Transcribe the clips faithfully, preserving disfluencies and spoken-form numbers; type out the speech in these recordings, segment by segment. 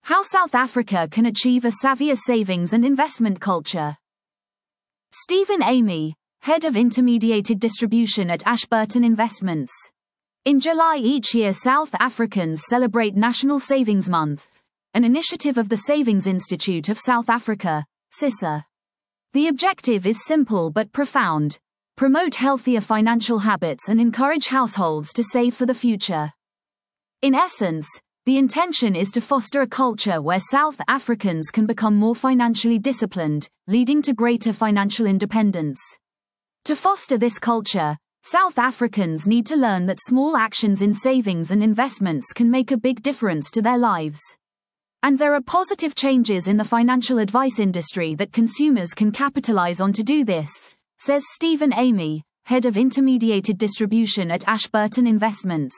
How South Africa can achieve a savvier savings and investment culture. Stephen Amy, Head of Intermediated Distribution at Ashburton Investments. In July each year, South Africans celebrate National Savings Month, an initiative of the Savings Institute of South Africa, SISA. The objective is simple but profound: promote healthier financial habits and encourage households to save for the future. In essence, the intention is to foster a culture where South Africans can become more financially disciplined, leading to greater financial independence. To foster this culture, South Africans need to learn that small actions in savings and investments can make a big difference to their lives. And there are positive changes in the financial advice industry that consumers can capitalize on to do this, says Stephen Amy, Head of Intermediated Distribution at Ashburton Investments.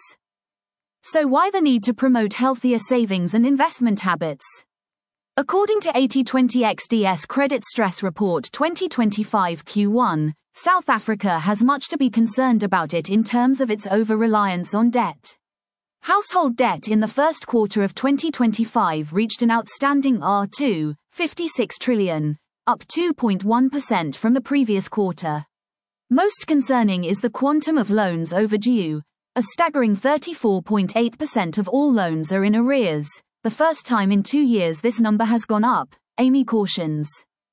So why the need to promote healthier savings and investment habits? According to eighty twenty X D S Credit Stress Report twenty twenty-five Q one, South Africa has much to be concerned about it in terms of its over-reliance on debt. Household debt in the first quarter of twenty twenty-five reached an outstanding R two point five six trillion, up two point one percent from the previous quarter. Most concerning is the quantum of loans overdue. A staggering thirty-four point eight percent of all loans are in arrears, the first time in two years this number has gone up, Amy cautions.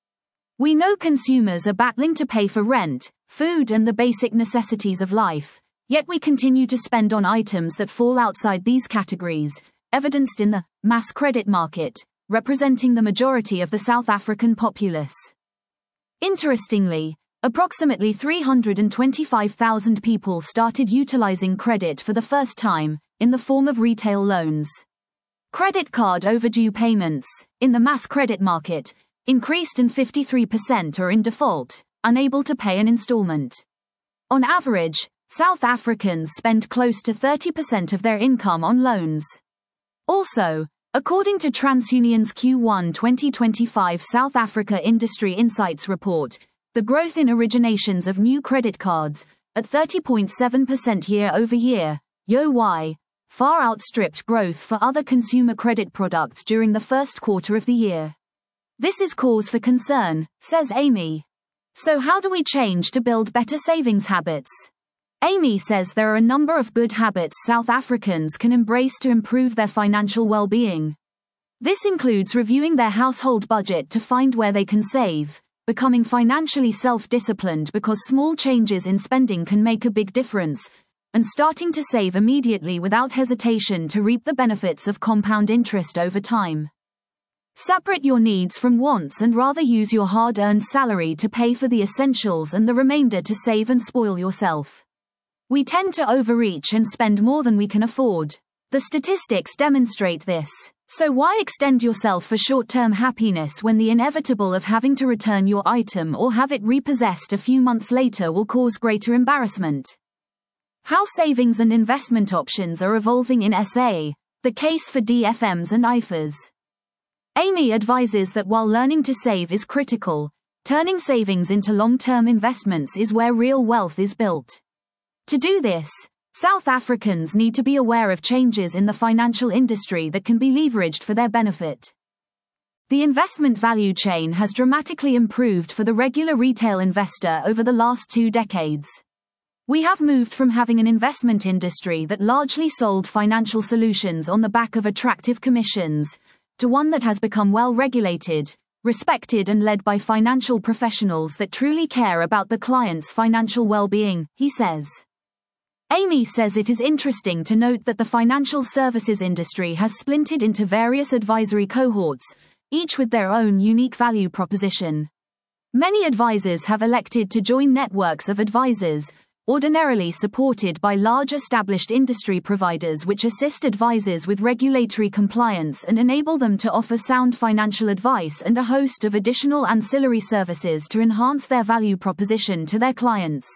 We know consumers are battling to pay for rent, food and the basic necessities of life, yet we continue to spend on items that fall outside these categories, evidenced in the mass credit market, representing the majority of the South African populace. Interestingly, approximately three hundred twenty-five thousand people started utilizing credit for the first time, in the form of retail loans. Credit card overdue payments, in the mass credit market, increased and fifty-three percent are in default, unable to pay an installment. On average, South Africans spend close to thirty percent of their income on loans. Also, according to TransUnion's Q one twenty twenty-five South Africa Industry Insights report, the growth in originations of new credit cards, at thirty point seven percent year-over-year, Y O Y, far outstripped growth for other consumer credit products during the first quarter of the year. This is cause for concern, says Amy. So how do we change to build better savings habits? Amy says there are a number of good habits South Africans can embrace to improve their financial well-being. This includes reviewing their household budget to find where they can save, becoming financially self-disciplined because small changes in spending can make a big difference, and starting to save immediately without hesitation to reap the benefits of compound interest over time. Separate your needs from wants and rather use your hard-earned salary to pay for the essentials and the remainder to save and spoil yourself. We tend to overreach and spend more than we can afford. The statistics demonstrate this. So why extend yourself for short-term happiness when the inevitable of having to return your item or have it repossessed a few months later will cause greater embarrassment? How savings and investment options are evolving in S A, the case for D F Ms and I F As. Amy advises that while learning to save is critical, turning savings into long-term investments is where real wealth is built. To do this, South Africans need to be aware of changes in the financial industry that can be leveraged for their benefit. The investment value chain has dramatically improved for the regular retail investor over the last two decades. We have moved from having an investment industry that largely sold financial solutions on the back of attractive commissions, to one that has become well-regulated, respected and led by financial professionals that truly care about the client's financial well-being, he says. Amy says it is interesting to note that the financial services industry has splintered into various advisory cohorts, each with their own unique value proposition. Many advisors have elected to join networks of advisors, ordinarily supported by large established industry providers which assist advisors with regulatory compliance and enable them to offer sound financial advice and a host of additional ancillary services to enhance their value proposition to their clients.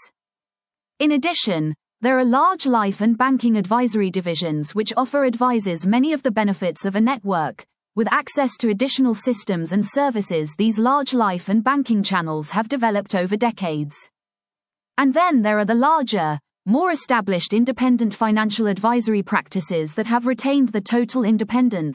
In addition, there are large life and banking advisory divisions which offer advisors many of the benefits of a network, with access to additional systems and services these large life and banking channels have developed over decades. And then there are the larger, more established independent financial advisory practices that have retained the total independence,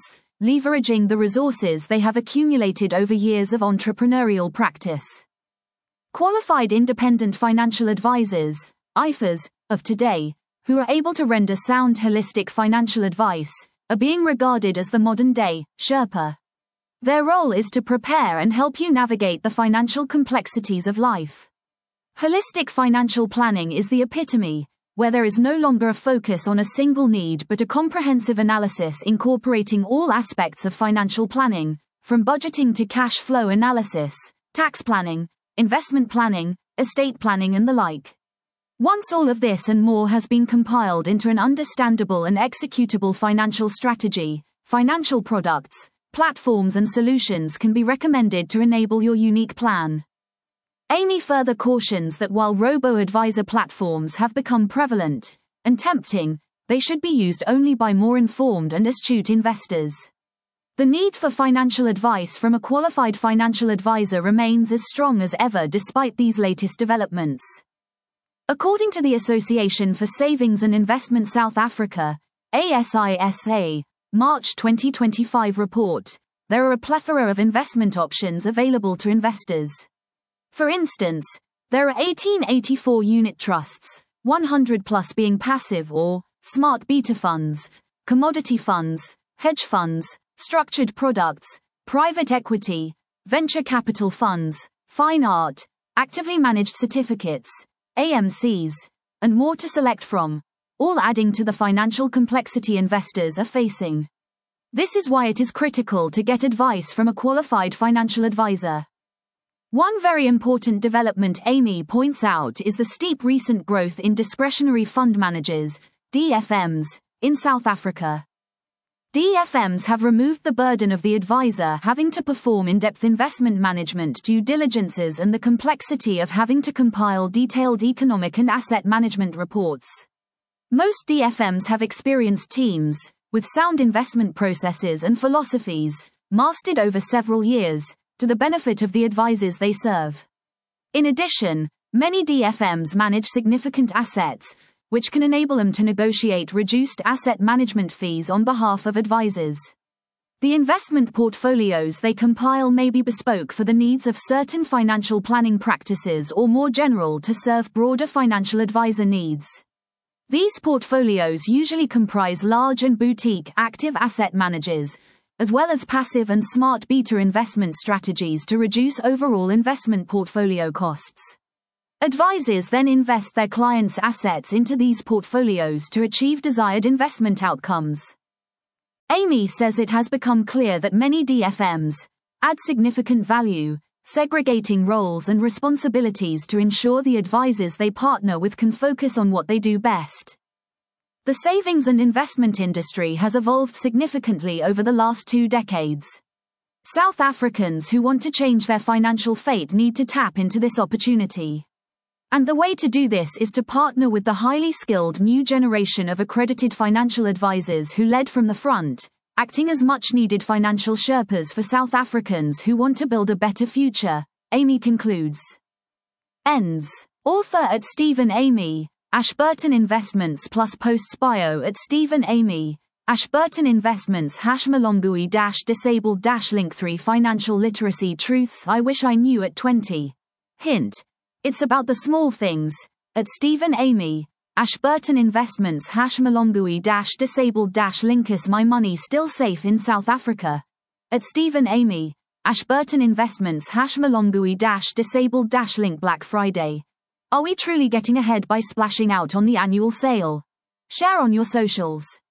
leveraging the resources they have accumulated over years of entrepreneurial practice. Qualified independent financial advisors, I F As, of today, who are able to render sound holistic financial advice, are being regarded as the modern-day Sherpa. Their role is to prepare and help you navigate the financial complexities of life. Holistic financial planning is the epitome, where there is no longer a focus on a single need but a comprehensive analysis incorporating all aspects of financial planning, from budgeting to cash flow analysis, tax planning, investment planning, estate planning and the like. Once all of this and more has been compiled into an understandable and executable financial strategy, financial products, platforms and solutions can be recommended to enable your unique plan. Amy further cautions that while robo-advisor platforms have become prevalent and tempting, they should be used only by more informed and astute investors. The need for financial advice from a qualified financial advisor remains as strong as ever despite these latest developments. According to the Association for Savings and Investment South Africa, A S I S A, March twenty twenty-five report, there are a plethora of investment options available to investors. For instance, there are eighteen eighty-four unit trusts, one hundred plus being passive or smart beta funds, commodity funds, hedge funds, structured products, private equity, venture capital funds, fine art, actively managed certificates, A M Cs, and more to select from, all adding to the financial complexity investors are facing. This is why it is critical to get advice from a qualified financial advisor. One very important development Amy points out is the steep recent growth in discretionary fund managers, D F Ms, in South Africa. D F Ms have removed the burden of the advisor having to perform in-depth investment management due diligences and the complexity of having to compile detailed economic and asset management reports. Most D F Ms have experienced teams, with sound investment processes and philosophies, mastered over several years, to the benefit of the advisors they serve. In addition, many D F Ms manage significant assets, which can enable them to negotiate reduced asset management fees on behalf of advisors. The investment portfolios they compile may be bespoke for the needs of certain financial planning practices or more general to serve broader financial advisor needs. These portfolios usually comprise large and boutique active asset managers, as well as passive and smart beta investment strategies to reduce overall investment portfolio costs. Advisors then invest their clients' assets into these portfolios to achieve desired investment outcomes. Amy says it has become clear that many D F Ms add significant value, segregating roles and responsibilities to ensure the advisors they partner with can focus on what they do best. The savings and investment industry has evolved significantly over the last two decades. South Africans who want to change their financial fate need to tap into this opportunity. And the way to do this is to partner with the highly skilled new generation of accredited financial advisors who led from the front, acting as much-needed financial Sherpas for South Africans who want to build a better future, Amy concludes. Ends. Author at Stephen Amy, Ashburton Investments plus posts bio at Stephen Amy, Ashburton Investments hash Malongui dash disabled dash link three Financial Literacy Truths I Wish I Knew at twenty. Hint. It's about the small things, at Stephen Amy, Ashburton Investments hash Malongui dash disabled dash linkus My money still safe in South Africa, at Stephen Amy, Ashburton Investments hash Malongui dash disabled dash link Black Friday. Are we truly getting ahead by splashing out on the annual sale? Share on your socials.